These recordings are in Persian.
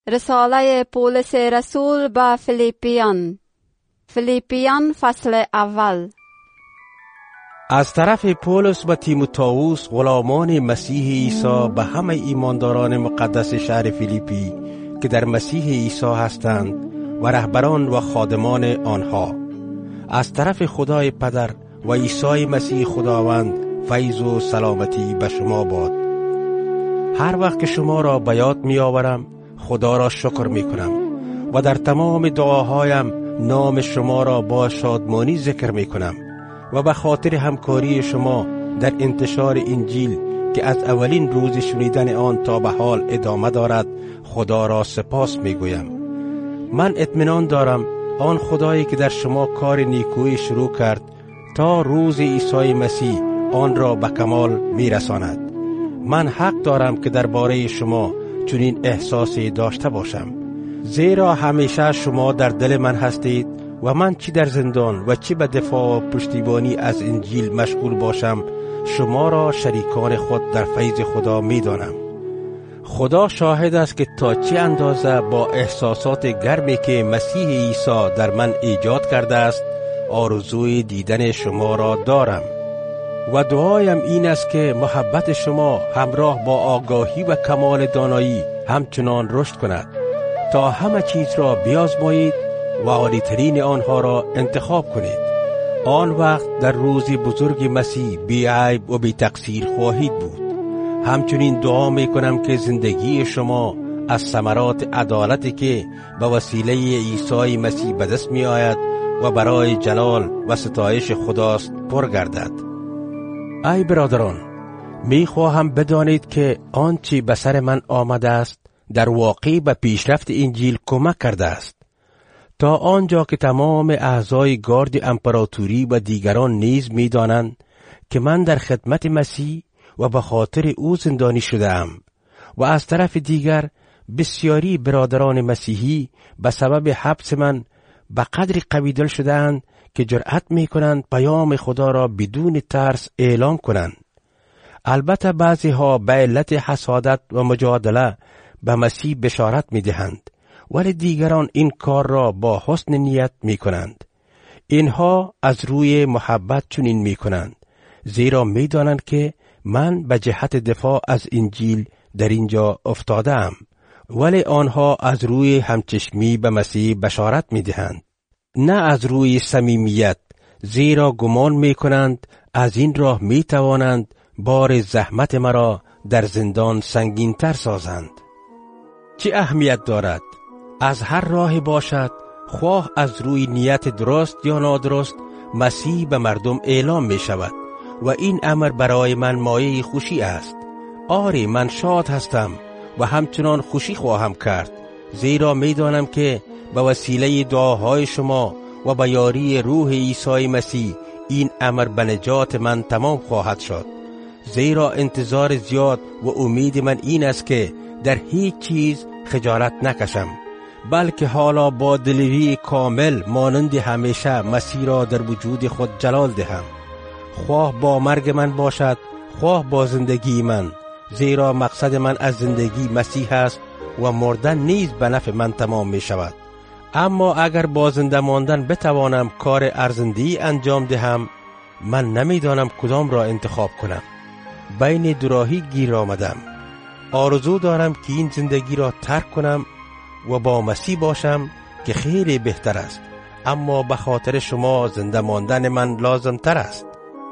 رساله پولس رسول به فیلیپیان فصل اول. از طرف پولس و تیموتائوس غلامان مسیح عیسی به همه ایمانداران مقدس شهر فیلیپی که در مسیح عیسی هستند و رهبران و خادمان آنها، از طرف خدای پدر و عیسی مسیح خداوند فیض و سلامتی به شما باد. هر وقت که شما را به یاد می آورم خدا را شکر می کنم و در تمام دعاهایم نام شما را با شادمانی ذکر می کنم و به خاطر همکاری شما در انتشار انجیل که از اولین روز شنیدن آن تا به حال ادامه دارد خدا را سپاس می گویم. من اطمینان دارم آن خدایی که در شما کار نیکویی شروع کرد تا روز عیسی مسیح آن را به کمال می رساند. من حق دارم که درباره شما چنین احساسی داشته باشم، زیرا همیشه شما در دل من هستید و من چی در زندان و چی به دفاع و پشتیبانی از انجیل مشغول باشم شما را شریکان خود در فیض خدا می دانم. خدا شاهد است که تا چه اندازه با احساسات گرمی که مسیح عیسی در من ایجاد کرده است آرزوی دیدن شما را دارم و دعایم این است که محبت شما همراه با آگاهی و کمال دانایی همچنان رشد کند تا همه چیز را بیازمایید و عالی‌ترین آنها را انتخاب کنید. آن وقت در روز بزرگ مسیح بی عیب و بی تقصیر خواهید بود. همچنین دعا می کنم که زندگی شما از ثمرات عدالتی که به وسیله عیسی مسیح به دست می آید و برای جلال و ستایش خداست پر گردد. ای برادران، می خواهم بدانید که آنچه به سر من آمده است در واقع به پیشرفت انجیل کمک کرده است، تا آنجا که تمام اعضای گارد امپراتوری و دیگران نیز می دانند که من در خدمت مسیح و به خاطر او زندانی شده ام و از طرف دیگر بسیاری برادران مسیحی به سبب حبس من به قدری قوی دل شده اند که جرأت می کنند پیام خدا را بدون ترس اعلان کنند. البته بعضی ها به علت حسادت و مجادله به مسیح بشارت می دهند، ولی دیگران این کار را با حسن نیت می کنند. اینها از روی محبت چنین می کنند، زیرا می دانند که من به جهت دفاع از انجیل در اینجا افتاده ام، ولی آنها از روی همچشمی به مسیح بشارت می دهند، نه از روی صمیمیت، زیرا گمان می کنند از این راه می توانند بار زحمت مرا در زندان سنگین تر سازند. چه اهمیت دارد؟ از هر راه باشد، خواه از روی نیت درست یا نادرست، مسیح به مردم اعلام می شود و این امر برای من مایه خوشی است. آری، من شاد هستم و همچنان خوشی خواهم کرد، زیرا می دانم که به وسیله دعاهای شما و به یاری روح عیسی مسیح این امر به نجات من تمام خواهد شد. زیرا انتظار زیاد و امید من این است که در هیچ چیز خجالت نکشم، بلکه حالا با دلیری کامل مانند همیشه مسیح را در وجود خود جلال دهم، خواه با مرگ من باشد خواه با زندگی من، زیرا مقصد من از زندگی مسیح است و مردن نیز به نفع من تمام می شود. اما اگر با زنده ماندن بتوانم کار ارزنده‌ای انجام دهم، من نمیدانم کدام را انتخاب کنم. بین دوراهی گیر آمدم. آرزو دارم که این زندگی را ترک کنم و با مسیح باشم که خیلی بهتر است، اما به خاطر شما زنده ماندن من لازم تر است.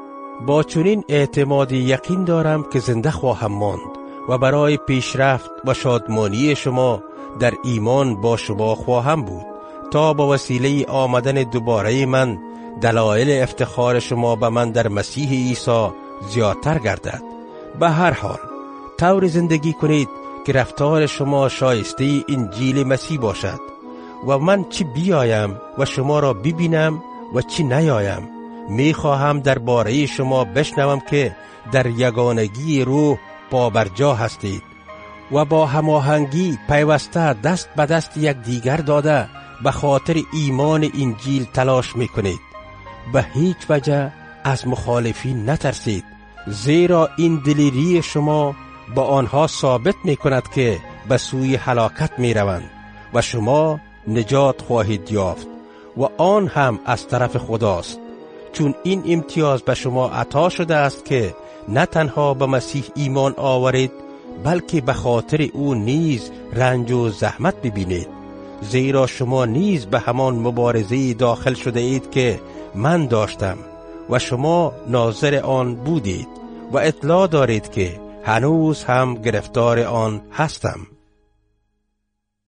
با چنین اعتمادی یقین دارم که زنده خواهم ماند و برای پیشرفت و شادمانی شما در ایمان با شما خواهم بود، تا با وسیله آمدن دوباره من دلایل افتخار شما به من در مسیح عیسی زیادتر گردد. به هر حال طور زندگی کنید که رفتار شما شایسته انجیل مسیح باشد و من چی بیایم و شما را ببینم و چی نیایم، میخواهم درباره شما بشنوم که در یگانگی روح پابرجا هستید و با هماهنگی پیوسته دست به دست یک دیگر داده به خاطر ایمان انجیل تلاش میکنید. به هیچ وجه از مخالفین نترسید، زیرا این دلیری شما با آنها ثابت میکند که به سوی هلاکت می روند و شما نجات خواهید یافت و آن هم از طرف خداست، چون این امتیاز به شما عطا شده است که نه تنها به مسیح ایمان آورید بلکه به خاطر او نیز رنج و زحمت ببینید، زیرا شما نیز به همان مبارزه داخل شده اید که من داشتم و شما ناظر آن بودید و اطلاع دارید که هنوز هم گرفتار آن هستم.